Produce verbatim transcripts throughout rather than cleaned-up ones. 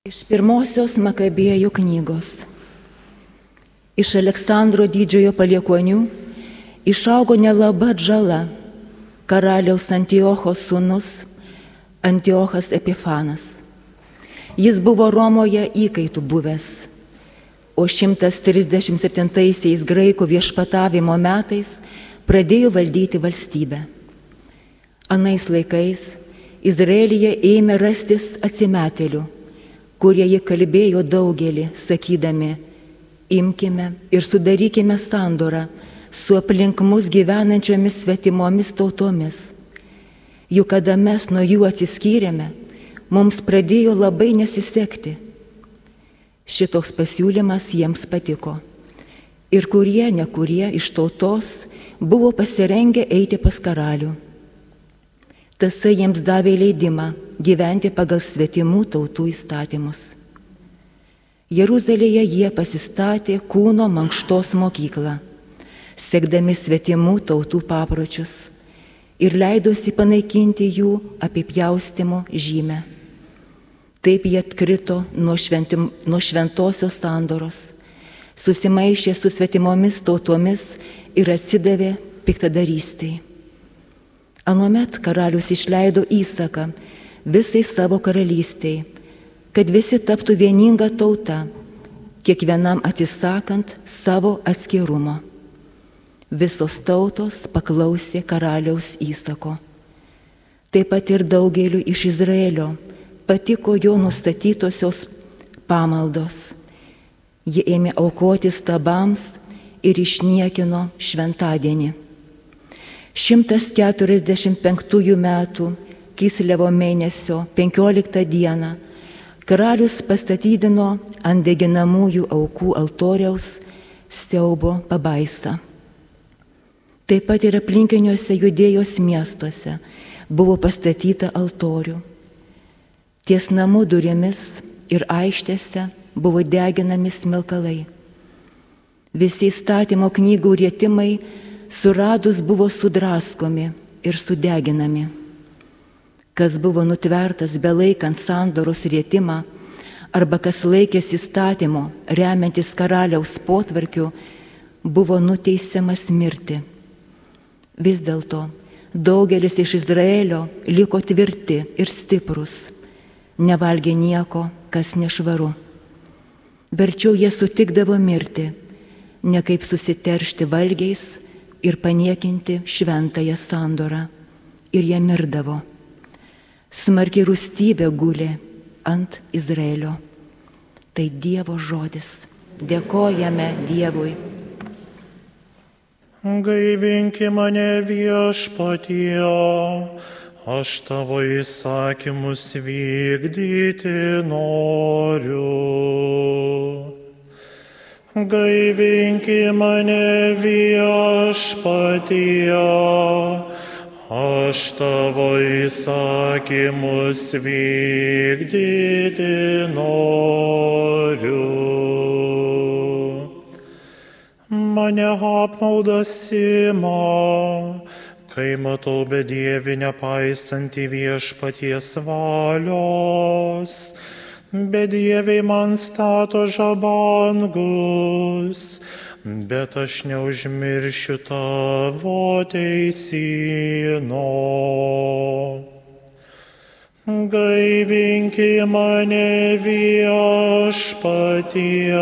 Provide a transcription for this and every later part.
Iš pirmosios Makabėjų knygos. Iš Aleksandro didžiojo paliekonių išaugo nelaba atžala, karaliaus Antiocho sūnus Antiochas Epifanas. Jis buvo Romoje įkaitų buvęs, o šimtas trisdešimt septintaisiais graikų viešpatavimo metais pradėjo valdyti valstybę. Anais laikais Izraelyje ėmė rastis atsimetėlių, kurie jį kalbėjo daugelį, sakydami: imkime ir sudarykime sandorą su aplink mus gyvenančiomis svetimomis tautomis. Juk kada mes nuo jų atsiskyrėme, mums pradėjo labai nesisekti. Šitoks pasiūlymas jiems patiko. Ir kurie, ne kurie iš tautos buvo pasirengę eiti pas karalių. Tasai jiems davė leidimą gyventi pagal svetimų tautų įstatymus. Jeruzalėje jie pasistatė kūno mankštos mokyklą, sekdami svetimų tautų papročius, ir leidosi panaikinti jų apipjaustimo žymę. Taip jie atkrito nuo, šventim, nuo šventosios sandoros, susimaišė su svetimomis tautomis ir atsidavė piktadarystei. Anuomet karalius išleido įsaką visai savo karalystei, kad visi taptų vieninga tauta, kiekvienam atsisakant savo atskirumo. Visos tautos paklausė karaliaus įsako. Taip pat ir daugeliu iš Izraelio patiko jo nustatytosios pamaldos. Jie ėmė aukoti stabams ir išniekino šventadienį. šimtas keturiasdešimt penktųjų metų Kislevo mėnesio penkioliktą dieną karalius pastatydino ant deginamųjų aukų altoriaus siaubo pabaisą. Taip pat ir aplinkiniuose Judėjos miestuose buvo pastatyta altorių. Ties namų durimis ir aikštėse buvo deginami smilkalai. Visi įstatymo knygų rėtimai suradus buvo sudraskomi ir sudeginami. Kas buvo nutvertas belaikant sandoros rėtimą, arba kas laikėsi įstatymo remiantis karaliaus potvarkiu, buvo nuteisiamas mirti. Vis dėlto daugelis iš Izraelio liko tvirti ir stiprus, nevalgė nieko, kas nešvaru. Verčiau jie sutikdavo mirti, ne kaip susiteršti valgiais ir paniekinti šventąją sandorą, ir jie mirdavo. Smarkiai rūstybė gulė ant Izraelio. Tai Dievo žodis. Dėkojame Dievui. Gaivinki mane Viešpatie, aš tavo įsakymus vykdyti noriu. Gaivinki mane Viešpatie, aš tavo įsakymus vykdyti noriu. Mane apmaudas ima, kai matau bedievį nepaisantį Viešpaties valios. Bedieviai man stato žabangus, bet aš neužmiršiu tavo teisyno. Gaivinki mane Viešpatie,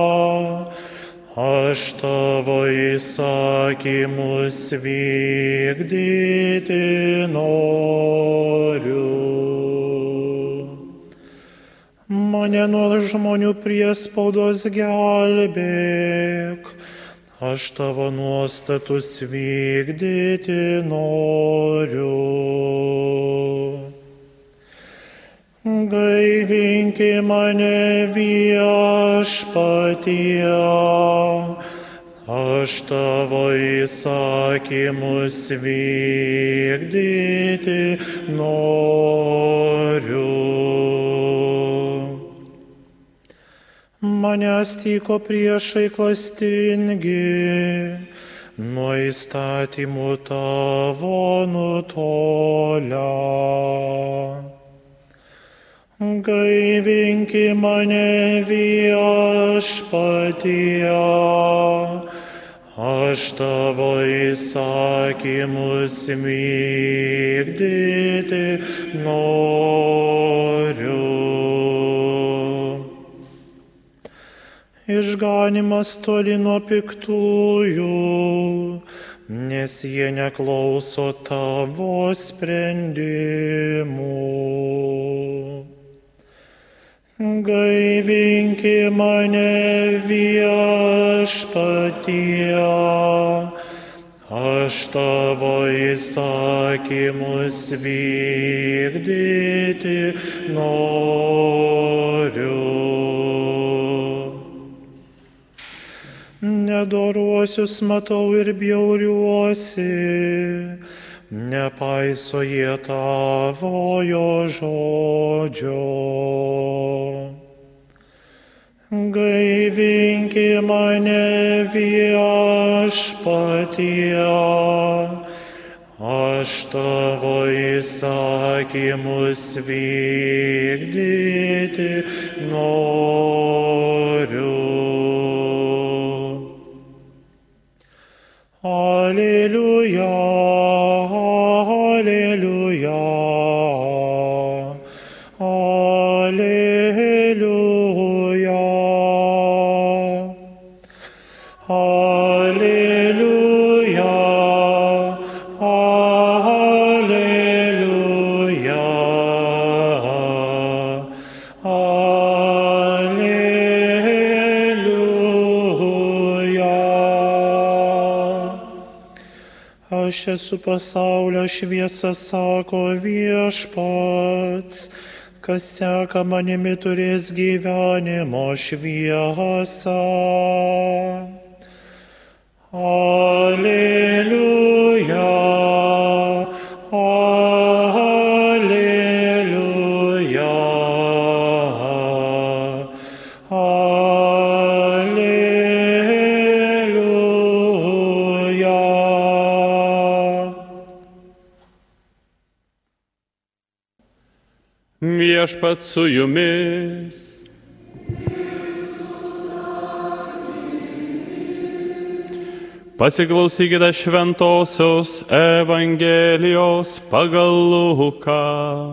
aš tavo įsakymus vykdyti noriu. Mane nuo žmonių priespaudos gelbėk, aš tavo nuostatus vykdyti noriu. Gaivinki mane Viešpatie, aš tavo įsakymus vykdyti noriu. Manęs tyko priešai klastingi, nuo įstatymų tavo nutolę. Gaivinki mane viešpatie, aš tavo įsakymus vykdyti noriu. Išganimas toli nuo piktųjų, nes jie neklauso tavo sprendimų. Gaivinki mane viešpatie, aš tavo įsakymus vykdyti noriu. Nedoruosius matau ir bjauriuosi, nepaiso jie tavojo žodžio. Gaivinki mane viešpatie, aš tavo įsakymus vykdyti noriu. Alleluja, alleluja, alleluja, alleluja, alleluja, alleluja. Aš esu pasaulio šviesa, sako viešpats, kas seka manimi turės gyvenimo šviesą. Alleluja, alleluja, alleluja. Viešpats su jumis. Pasiklausykite šventosios Evangelijos pagal Luką.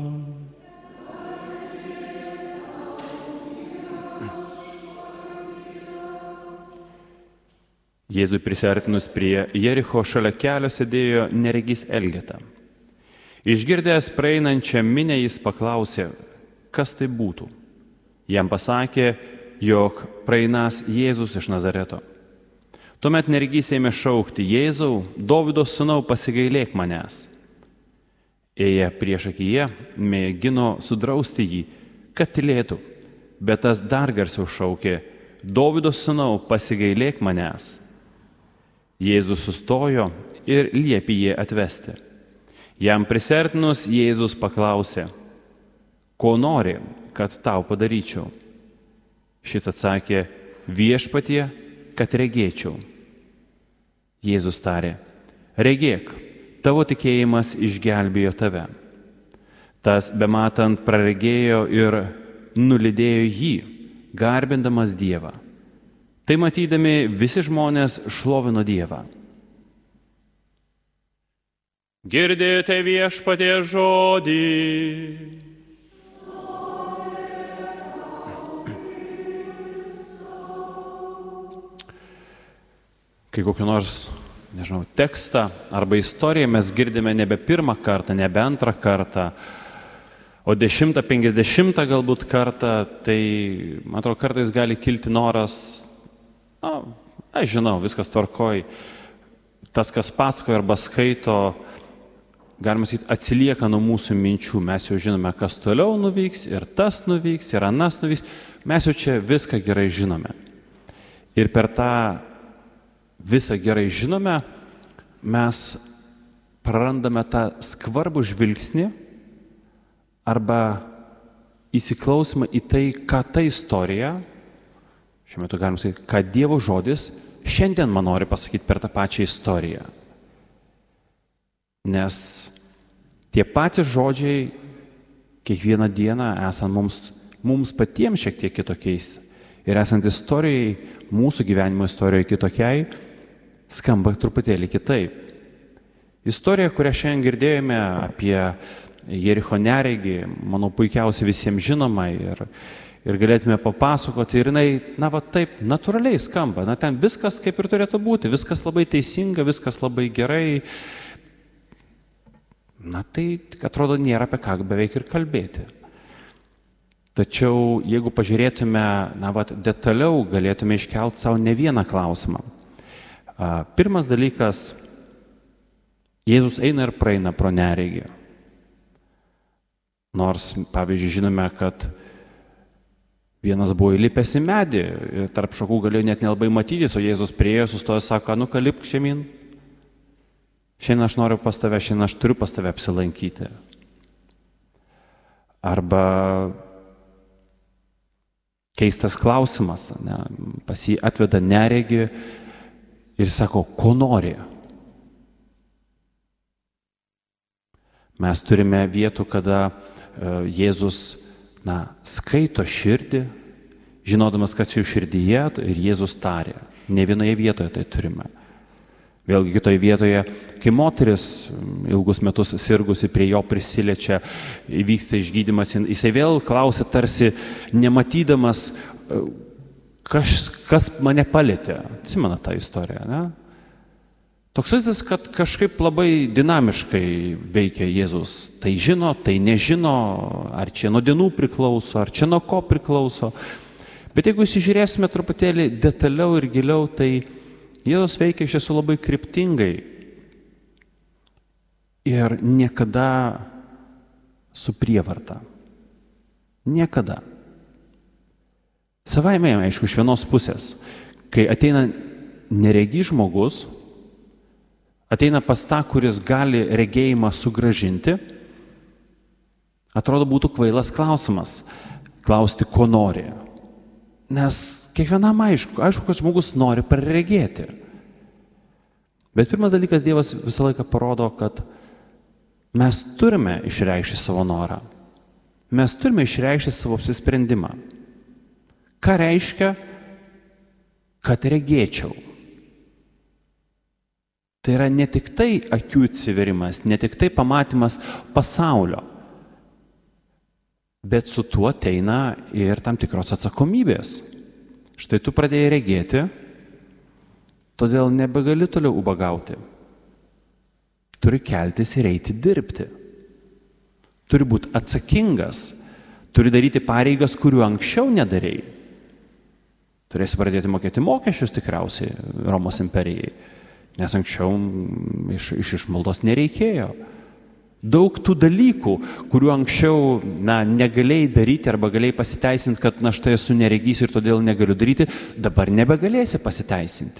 Jėzui prisiartinus prie Jericho šalia kelio sėdėjo neregys Elgeta. Išgirdęs praeinančią minią, jis paklausė, kas tai būtų. Jam pasakė, jog praeinas Jėzus iš Nazareto. Tuomet neregys ėmė šaukti, Jėzau, Dovydo sūnau, pasigailėk manęs. Ėję priešakyje, mėgino sudrausti jį, kad tylėtų, bet tas dar garsiau šaukė, Dovydo sūnau, pasigailėk manęs. Jėzus sustojo ir liepė jį atvesti. Jam prisiartinus Jėzus paklausė, ko nori, kad tau padaryčiau? Šis atsakė, viešpatie, kad regėčiau. Jėzus tarė, regėk, tavo tikėjimas išgelbėjo tave. Tas bematant praregėjo ir nulydėjo jį, garbindamas Dievą. Tai matydami visi žmonės šlovino Dievą. Girdėjote viešpaties žodį. Kai kokį nors, nežinau, tekstą arba istoriją mes girdime nebe pirmą kartą, nebe antrą kartą, o dešimtą, penkiasdešimtą galbūt kartą, tai, man atrodo, kartais gali kilti noras, na, aš žinau, viskas tvarkoj. Tas, kas pasakoja arba skaito, galima sakyti, atsilieka nuo mūsų minčių. Mes jau žinome, kas toliau nuvyks, ir tas nuvyks, ir anas nuvyks. Mes jau čia viską gerai žinome. Ir per tą visą gerai žinome, mes prarandame tą skvarbų žvilgsnį arba įsiklausimą į tai, ką ta istorija, šiuo metu galima sakyti, ką Dievo žodis šiandien man nori pasakyti per tą pačią istoriją. Nes tie patys žodžiai kiekvieną dieną esant mums, mums patiems šiek tiek kitokiais ir esant istorijai, mūsų gyvenimo istorijoje kitokiai, skamba truputėlį kitaip. Istorija, kurią šiandien girdėjome apie Jericho neregį, manau, puikiausiai visiems žinoma ir, ir galėtume papasakoti. Ir jinai, na va taip, natūraliai skamba. Na ten viskas kaip ir turėtų būti, viskas labai teisinga, viskas labai gerai. Na tai, atrodo, nėra apie ką beveik ir kalbėti. Tačiau, jeigu pažiūrėtume, na va, detaliau, galėtume iškelti savo ne vieną klausimą. Pirmas dalykas, Jėzus eina ir praeina pro neregį. Nors, pavyzdžiui, žinome, kad vienas buvo įlipęs į medį ir tarp šakų galėjo net nelabai matytis, o Jėzus priėjo, sustojo, sako, nu ką, lipk žemyn. Šiandien aš noriu pas tave, šiandien aš turiu pas tave apsilankyti. Arba keistas klausimas, ne, pas jį atveda neregį ir sako, ko nori. Mes turime vietų, kada Jėzus na, skaito širdį, žinodamas, kas jų širdyje, ir Jėzus tarė. Ne vienoje vietoje tai turime. Vėlgi kitoje vietoje, kai moteris ilgus metus sirgusi prie jo prisiliečia, įvyksta išgydymas, jisai vėl klausia tarsi nematydamas, kas, kas mane palietė. Atsimena tą istoriją, ne? Toks vaizdas, kad kažkaip labai dinamiškai veikia Jėzus. Tai žino, tai nežino, ar čia nuo dienų priklauso, ar čia nuo ko priklauso. Bet jeigu įsižiūrėsime truputėlį detaliau ir giliau, tai Jėzus veikia iš tiesų labai kryptingai ir niekada su prievarta. Niekada. Savaime, aišku, iš vienos pusės, kai ateina neregys žmogus, ateina pas tą, kuris gali regėjimą sugrąžinti, atrodo būtų kvailas klausimas, klausti, ko nori. Nes kiekvienam aišku, aišku, kad žmogus nori praregėti. Bet pirmas dalykas, Dievas visą laiką parodo, kad mes turime išreikšti savo norą. Mes turime išreikšti savo apsisprendimą. Ką reiškia, kad regėčiau? Tai yra ne tik tai akių atsiverimas, ne tik tai pamatymas pasaulio, bet su tuo ateina ir tam tikros atsakomybės. Štai tu pradėjai regėti, todėl nebegali toliau ubagauti. Turi keltis ir eiti dirbti. Turi būti atsakingas, turi daryti pareigas, kurių anksčiau nedarėjai. Turėsi pradėti mokėti mokesčius tikriausiai Romos imperijai. Nes anksčiau iš, iš išmaldos nereikėjo. Daug tų dalykų, kurių anksčiau na, negalėjai daryti arba galėjai pasiteisinti, kad na štai esu neregys ir todėl negaliu daryti, dabar nebegalėsi pasiteisinti.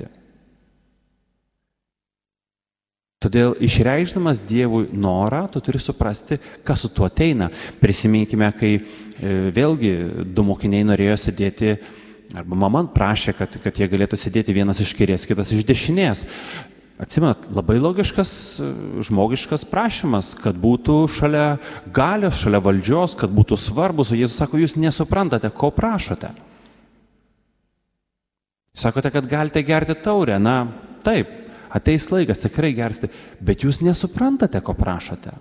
Todėl išreikšdamas Dievui norą, tu turi suprasti, kas su tuo ateina. Prisiminkime, kai e, vėlgi du mokiniai norėjo sėdėti, arba mama prašė, kad, kad jie galėtų sėdėti vienas iš kairės, kitas iš dešinės. Atsimenat, labai logiškas, žmogiškas prašymas, kad būtų šalia galios, šalia valdžios, kad būtų svarbus, o Jėzus sako, jūs nesuprantate, ko prašote. Sakote, kad galite gerti taurę, na taip, ateis laikas, tikrai gersite, bet jūs nesuprantate, ko prašote.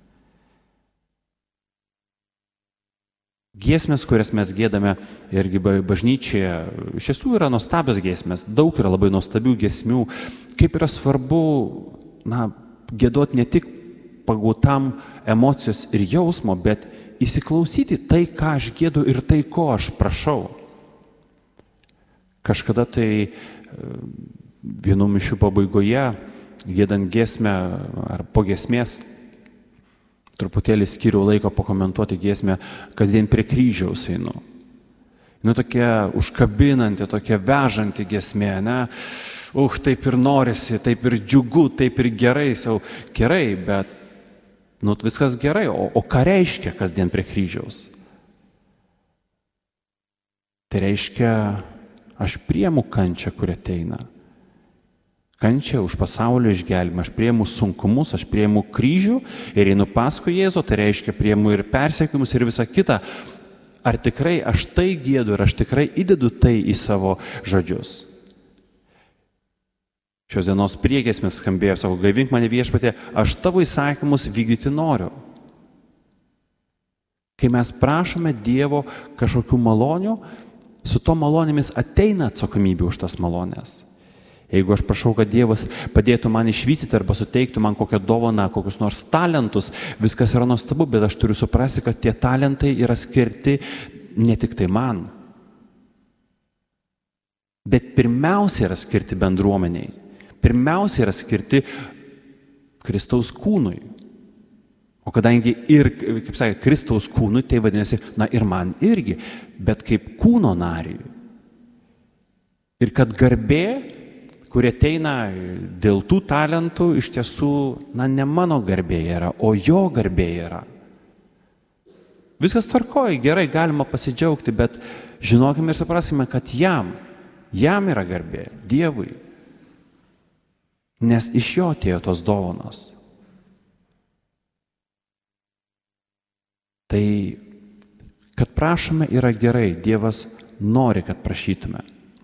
Giesmės, kurias mes giedame irgi bažnyčioje, iš tiesų yra nuostabios giesmės, daug yra labai nuostabių giesmių, kaip yra svarbu na, giedoti ne tik pagautam emocijos ir jausmo, bet įsiklausyti tai, ką aš giedu ir tai, ko aš prašau. Kažkada tai vienų mišių pabaigoje, giedant giesmę ar po giesmės, truputėlį skiriau laiko pakomentuoti giesmę, kasdien prie kryžiaus einu. Nu, tokia užkabinanti, tokia vežanti giesmė, ne? Uh, taip ir norisi, taip ir džiugu, taip ir gerai, sau gerai, bet, nu, viskas gerai, o, o ką reiškia kasdien prie kryžiaus? Tai reiškia, aš priimu kančią, kuri ateina. kančią, už pasaulio išgelbėjimą. Aš priimu sunkumus, aš priimu kryžių ir einu paskui Jėzų, tai reiškia priimu ir persekiojimus ir visą kitą. Ar tikrai aš tai giedu ir aš tikrai įdedu tai į savo žodžius? Šios dienos priegiesmės skambėjo, sako, gaivink mane Viešpatie, aš tavo įsakymus vykdyti noriu. Kai mes prašome Dievo kažkokių malonių, su to malonėmis ateina atsakomybė už tas malonės. Jeigu aš prašau, kad Dievas padėtų man išvystyti arba suteiktų man kokią dovaną, kokius nors talentus, viskas yra nuostabu, bet aš turiu suprasti, kad tie talentai yra skirti ne tik tai man, bet pirmiausia yra skirti bendruomeniai, pirmiausia yra skirti Kristaus kūnui. O kadangi ir, kaip sakė, Kristaus kūnui, tai vadinasi, na ir man irgi, bet kaip kūno nariui. Ir kad garbė, kurie ateina dėl tų talentų, iš tiesų, na, ne mano garbė yra, o jo garbė yra. Viskas tvarkoja, gerai, galima pasidžiaugti, bet žinokime ir suprasime, kad jam, jam yra garbė, Dievui. Nes iš jo atėjo tos dovanos. Tai, kad prašome, yra gerai, Dievas nori, kad prašytume.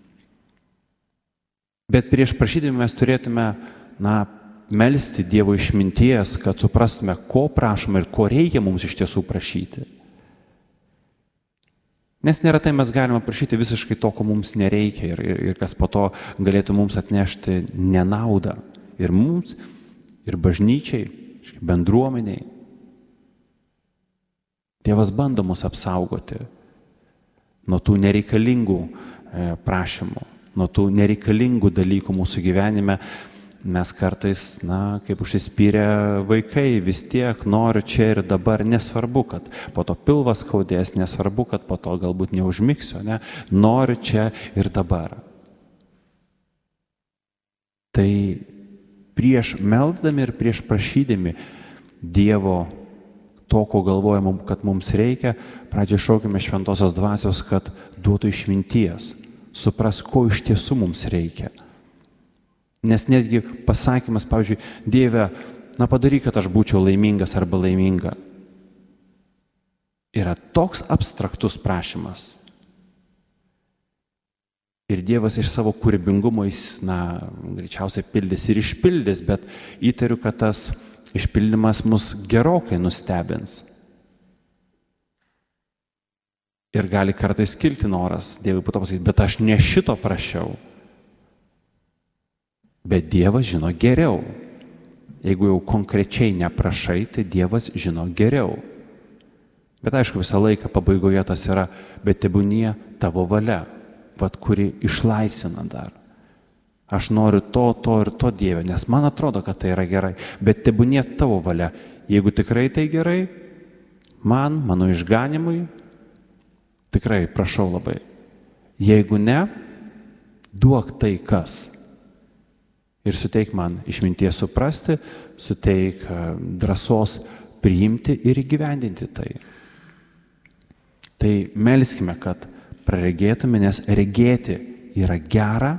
Bet prieš prašydami mes turėtume, na, melsti Dievo išminties, kad suprastume, ko prašome ir ko reikia mums iš tiesų prašyti. Nes neretai mes galime prašyti visiškai to, ko mums nereikia ir, ir, ir kas po to galėtų mums atnešti nenaudą. Ir mums, ir bažnyčiai, bendruomeniai. Dievas bando mus apsaugoti nuo tų nereikalingų prašymų, nuo tų nereikalingų dalykų mūsų gyvenime. Mes kartais, na, kaip užsispyrę vaikai, vis tiek noriu čia ir dabar, nesvarbu, kad po to pilvas skaudės, nesvarbu, kad po to galbūt neužmigsiu, ne, noriu čia ir dabar. Tai prieš melsdami ir prieš prašydami Dievo to, ko galvojame, kad mums reikia, pradžiai šaukime šventosios dvasios, kad duotų išminties, supras, ko iš tiesų mums reikia. Nes netgi pasakymas, pavyzdžiui, Dieve, na padaryk, kad aš būčiau laimingas arba laiminga, yra toks abstraktus prašymas. Ir Dievas iš savo kūrybingumo jis, na, greičiausiai pildys ir išpildys, bet įtariu, kad tas išpildymas mus gerokai nustebins. Ir gali kartais kilti noras Dievui po to pasakyti, bet aš ne šito prašiau. Bet Dievas žino geriau. Jeigu jau konkrečiai neprašai, tai Dievas žino geriau. Bet aišku, visą laiką pabaigoje tas yra, bet tebūnie tavo valia, vat kuri išlaisvina dar. Aš noriu to, to ir to, Dieve, nes man atrodo, kad tai yra gerai, bet tebūnie tavo valia. Jeigu tikrai tai gerai, man, mano išganimui, tikrai prašau labai. Jeigu ne, duok tai kas. Ir suteik man išminties suprasti, suteik drąsos priimti ir įgyvendinti tai. Tai melskime, kad praregėtume, nes regėti yra gera,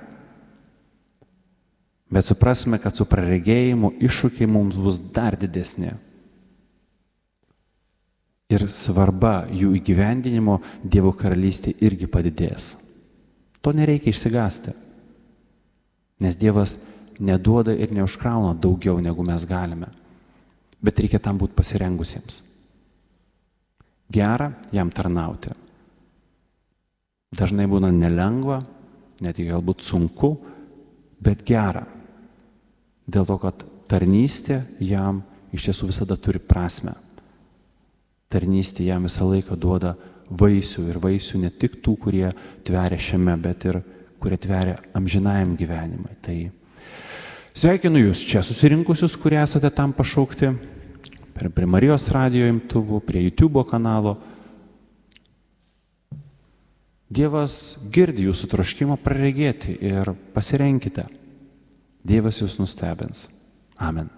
bet suprasime, kad su praregėjimu iššūkiai mums bus dar didesni. Ir svarba jų įgyvendinimo Dievo karalystė irgi padidės. To nereikia išsigąsti, nes Dievas neduoda ir neužkrauna daugiau, negu mes galime. Bet reikia tam būti pasirengusiems. Gera jam tarnauti. Dažnai būna nelengva, net galbūt sunku, bet gera. Dėl to, kad tarnystė jam iš tiesų visada turi prasmę. Tarnystė jam visą laiką duoda vaisių ir vaisių ne tik tų, kurie tveria šiame, bet ir kurie tveria amžinajam gyvenimui. Tai sveikinu jūs čia susirinkusius, kurie esate tam pašaukti, prie Marijos radijo imtuvų, prie YouTube kanalo. Dievas girdi jūsų troškimą praregėti ir pasirenkite. Dievas jūs nustebins. Amen.